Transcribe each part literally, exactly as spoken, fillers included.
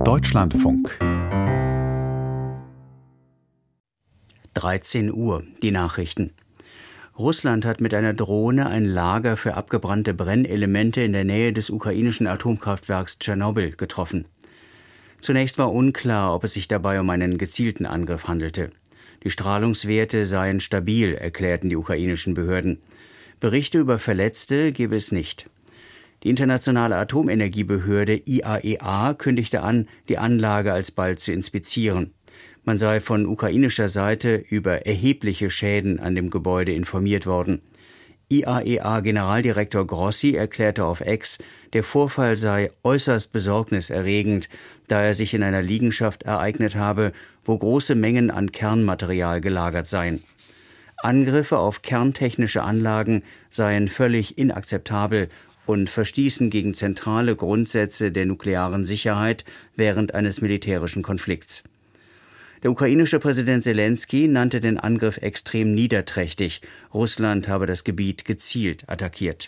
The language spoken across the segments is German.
Deutschlandfunk. dreizehn Uhr, die Nachrichten. Russland hat mit einer Drohne ein Lager für abgebrannte Brennelemente in der Nähe des ukrainischen Atomkraftwerks Tschernobyl getroffen. Zunächst war unklar, ob es sich dabei um einen gezielten Angriff handelte. Die Strahlungswerte seien stabil, erklärten die ukrainischen Behörden. Berichte über Verletzte gebe es nicht. Die Internationale Atomenergiebehörde I A E A kündigte an, die Anlage alsbald zu inspizieren. Man sei von ukrainischer Seite über erhebliche Schäden an dem Gebäude informiert worden. I A E A-Generaldirektor Grossi erklärte auf X, der Vorfall sei äußerst besorgniserregend, da er sich in einer Liegenschaft ereignet habe, wo große Mengen an Kernmaterial gelagert seien. Angriffe auf kerntechnische Anlagen seien völlig inakzeptabel und verstießen gegen zentrale Grundsätze der nuklearen Sicherheit während eines militärischen Konflikts. Der ukrainische Präsident Selenskyj nannte den Angriff extrem niederträchtig. Russland habe das Gebiet gezielt attackiert.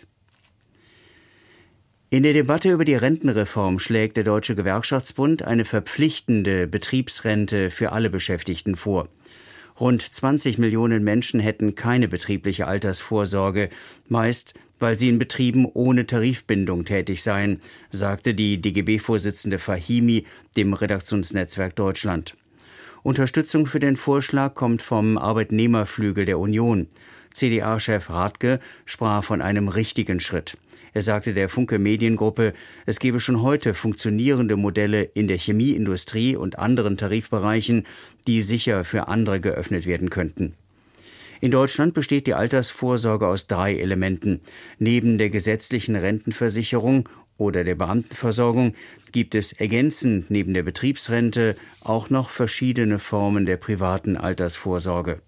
In der Debatte über die Rentenreform schlägt der Deutsche Gewerkschaftsbund eine verpflichtende Betriebsrente für alle Beschäftigten vor. Rund zwanzig Millionen Menschen hätten keine betriebliche Altersvorsorge, meist weil sie in Betrieben ohne Tarifbindung tätig seien, sagte die D G B-Vorsitzende Fahimi dem Redaktionsnetzwerk Deutschland. Unterstützung für den Vorschlag kommt vom Arbeitnehmerflügel der Union. C D A-Chef Radke sprach von einem richtigen Schritt. Er sagte der Funke Mediengruppe, es gebe schon heute funktionierende Modelle in der Chemieindustrie und anderen Tarifbereichen, die sicher für andere geöffnet werden könnten. In Deutschland besteht die Altersvorsorge aus drei Elementen. Neben der gesetzlichen Rentenversicherung oder der Beamtenversorgung gibt es ergänzend neben der Betriebsrente auch noch verschiedene Formen der privaten Altersvorsorge.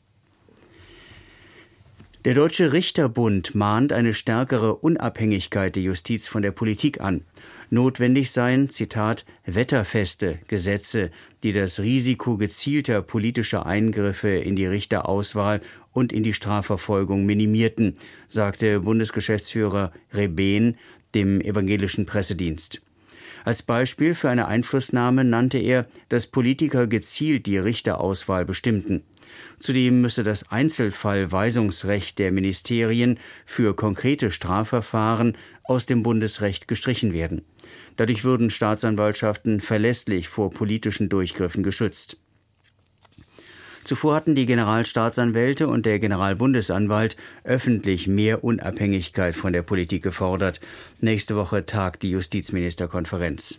Der Deutsche Richterbund mahnt eine stärkere Unabhängigkeit der Justiz von der Politik an. Notwendig seien, Zitat, wetterfeste Gesetze, die das Risiko gezielter politischer Eingriffe in die Richterauswahl und in die Strafverfolgung minimierten, sagte Bundesgeschäftsführer Rebehn dem evangelischen Pressedienst. Als Beispiel für eine Einflussnahme nannte er, dass Politiker gezielt die Richterauswahl bestimmten. Zudem müsse das Einzelfallweisungsrecht der Ministerien für konkrete Strafverfahren aus dem Bundesrecht gestrichen werden. Dadurch würden Staatsanwaltschaften verlässlich vor politischen Durchgriffen geschützt. Zuvor hatten die Generalstaatsanwälte und der Generalbundesanwalt öffentlich mehr Unabhängigkeit von der Politik gefordert. Nächste Woche tagt die Justizministerkonferenz.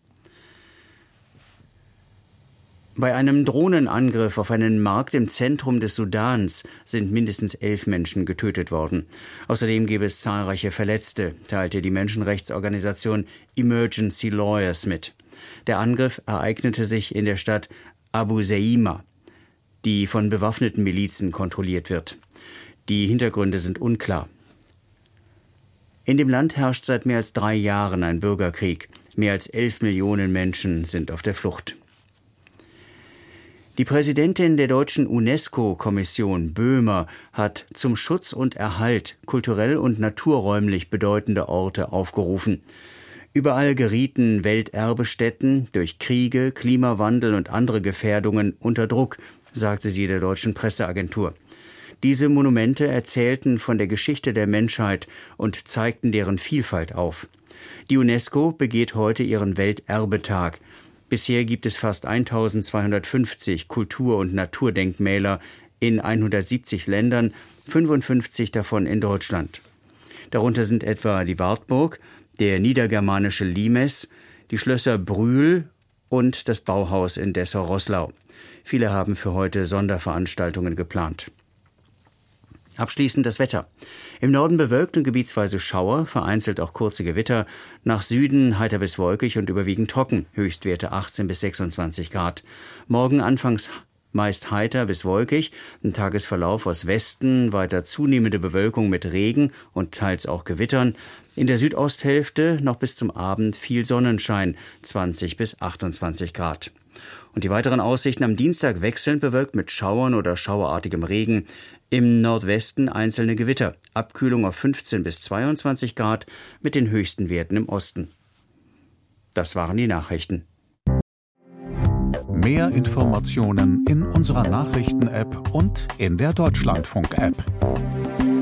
Bei einem Drohnenangriff auf einen Markt im Zentrum des Sudans sind mindestens elf Menschen getötet worden. Außerdem gäbe es zahlreiche Verletzte, teilte die Menschenrechtsorganisation Emergency Lawyers mit. Der Angriff ereignete sich in der Stadt Abu Zeima, die von bewaffneten Milizen kontrolliert wird. Die Hintergründe sind unklar. In dem Land herrscht seit mehr als drei Jahren ein Bürgerkrieg. Mehr als elf Millionen Menschen sind auf der Flucht. Die Präsidentin der deutschen UNESCO-Kommission, Böhmer, hat zum Schutz und Erhalt kulturell und naturräumlich bedeutende Orte aufgerufen. Überall gerieten Welterbestätten durch Kriege, Klimawandel und andere Gefährdungen unter Druck, sagte sie der deutschen Presseagentur. Diese Monumente erzählten von der Geschichte der Menschheit und zeigten deren Vielfalt auf. Die UNESCO begeht heute ihren Welterbetag. Bisher gibt es fast eintausendzweihundertfünfzig Kultur- und Naturdenkmäler in hundertsiebzig Ländern, fünfundfünfzig davon in Deutschland. Darunter sind etwa die Wartburg, der niedergermanische Limes, die Schlösser Brühl und das Bauhaus in Dessau-Roßlau. Viele haben für heute Sonderveranstaltungen geplant. Abschließend das Wetter. Im Norden bewölkt und gebietsweise Schauer, vereinzelt auch kurze Gewitter. Nach Süden heiter bis wolkig und überwiegend trocken. Höchstwerte achtzehn bis sechsundzwanzig Grad. Morgen anfangs meist heiter bis wolkig. Im Tagesverlauf aus Westen weiter zunehmende Bewölkung mit Regen und teils auch Gewittern. In der Südosthälfte noch bis zum Abend viel Sonnenschein, zwanzig bis achtundzwanzig Grad. Und die weiteren Aussichten am Dienstag wechselnd bewölkt mit Schauern oder schauerartigem Regen. Im Nordwesten einzelne Gewitter. Abkühlung auf fünfzehn bis zweiundzwanzig Grad mit den höchsten Werten im Osten. Das waren die Nachrichten. Mehr Informationen in unserer Nachrichten-App und in der Deutschlandfunk-App.